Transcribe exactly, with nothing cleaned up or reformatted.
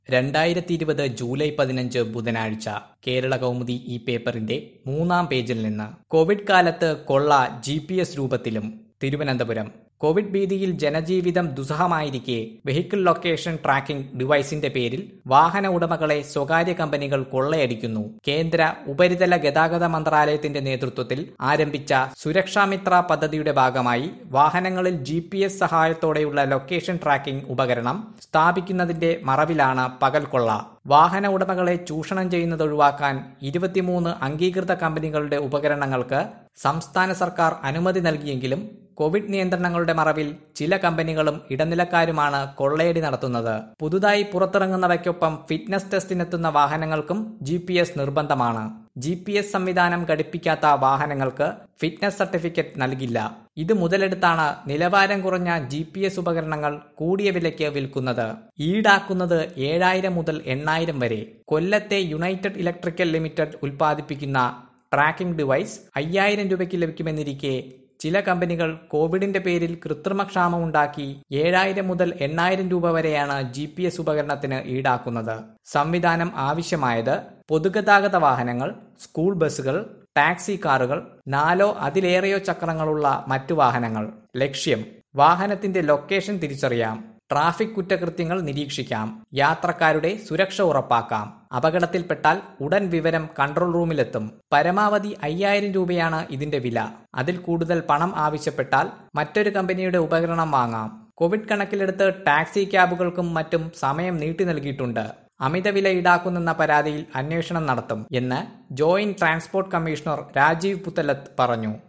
രണ്ടായിരത്തി ഇരുപത് ജൂലൈ പതിനഞ്ച് ബുധനാഴ്ച കേരള കൗമുദി ഈ പേപ്പറിന്റെ മൂന്നാം പേജിൽ നിന്ന് കോവിഡ് കാലത്ത് കൊള്ള ജി പി എസ് രൂപത്തിലും. തിരുവനന്തപുരം കോവിഡ് ഭീതിയിൽ ജനജീവിതം ദുസ്സഹമായിരിക്കെ വെഹിക്കിൾ ലൊക്കേഷൻ ട്രാക്കിംഗ് ഡിവൈസിന്റെ പേരിൽ വാഹന ഉടമകളെ സ്വകാര്യ കമ്പനികൾ കൊള്ളയടിക്കുന്നു. കേന്ദ്ര ഉപരിതല ഗതാഗത മന്ത്രാലയത്തിന്റെ നേതൃത്വത്തിൽ ആരംഭിച്ച സുരക്ഷാമിത്ര പദ്ധതിയുടെ ഭാഗമായി വാഹനങ്ങളിൽ ജി പി എസ് സഹായത്തോടെയുള്ള ലൊക്കേഷൻ ട്രാക്കിംഗ് ഉപകരണം സ്ഥാപിക്കുന്നതിന്റെ മറവിലാണ് പകൽക്കൊള്ള. വാഹന ഉടമകളെ ചൂഷണം ചെയ്യുന്നത് ഒഴിവാക്കാൻ ഇരുപത്തിമൂന്ന് അംഗീകൃത കമ്പനികളുടെ ഉപകരണങ്ങൾക്ക് സംസ്ഥാന സർക്കാർ അനുമതി നൽകിയെങ്കിലും കോവിഡ് നിയന്ത്രണങ്ങളുടെ മറവിൽ ചില കമ്പനികളും ഇടനിലക്കാരുമാണ് കൊള്ളയടി നടത്തുന്നത്. പുതുതായി പുറത്തിറങ്ങുന്നവയ്ക്കൊപ്പം ഫിറ്റ്നസ് ടെസ്റ്റിനെത്തുന്ന വാഹനങ്ങൾക്കും ജി പി എസ് നിർബന്ധമാണ്. ജി പി എസ് സംവിധാനം ഘടിപ്പിക്കാത്ത വാഹനങ്ങൾക്ക് ഫിറ്റ്നസ് സർട്ടിഫിക്കറ്റ് നൽകില്ല. ഇത് മുതലെടുത്താണ് നിലവാരം കുറഞ്ഞ ജി പി എസ് ഉപകരണങ്ങൾ കൂടിയ വിലയ്ക്ക് വിൽക്കുന്നത്. ഈടാക്കുന്നത് ഏഴായിരം മുതൽ എണ്ണായിരം വരെ. കൊല്ലത്തെ യുണൈറ്റഡ് ഇലക്ട്രിക്കൽ ലിമിറ്റഡ് ഉൽപ്പാദിപ്പിക്കുന്ന ട്രാക്കിംഗ് ഡിവൈസ് അയ്യായിരം രൂപയ്ക്ക് ലഭിക്കുമെന്നിരിക്കെ ചില കമ്പനികൾ കോവിഡിന്റെ പേരിൽ കൃത്രിമക്ഷാമമുണ്ടാക്കി ഏഴായിരം മുതൽ എണ്ണായിരം രൂപ വരെയാണ് ജി പി എസ് ഉപകരണത്തിന് ഈടാക്കുന്നത്. സംവിധാനം ആവശ്യമായത് പൊതുഗതാഗത വാഹനങ്ങൾ, സ്കൂൾ ബസുകൾ, ടാക്സി കാറുകൾ, നാലോ അതിലേറെയോ ചക്രങ്ങളുള്ള മറ്റു വാഹനങ്ങൾ. ലക്ഷ്യം വാഹനത്തിന്റെ ലൊക്കേഷൻ തിരിച്ചറിയാം, ട്രാഫിക് കുറ്റകൃത്യങ്ങൾ നിരീക്ഷിക്കാം, യാത്രക്കാരുടെ സുരക്ഷ ഉറപ്പാക്കാം. അപകടത്തിൽപ്പെട്ടാൽ ഉടൻ വിവരം കൺട്രോൾ റൂമിലെത്തും. പരമാവധി അയ്യായിരം രൂപയാണ് ഇതിന്റെ വില. അതിൽ കൂടുതൽ പണം ആവശ്യപ്പെട്ടാൽ മറ്റൊരു കമ്പനിയുടെ ഉപകരണം വാങ്ങാം. കോവിഡ് കണക്കിലെടുത്ത് ടാക്സി ക്യാബുകൾക്കും മറ്റും സമയം നീട്ടി നൽകിയിട്ടുണ്ട്. അമിതവില ഈടാക്കുന്നെന്ന പരാതിയിൽ അന്വേഷണം നടത്തും എന്ന് joint transport commissioner Rajeev Puthalath പറഞ്ഞു.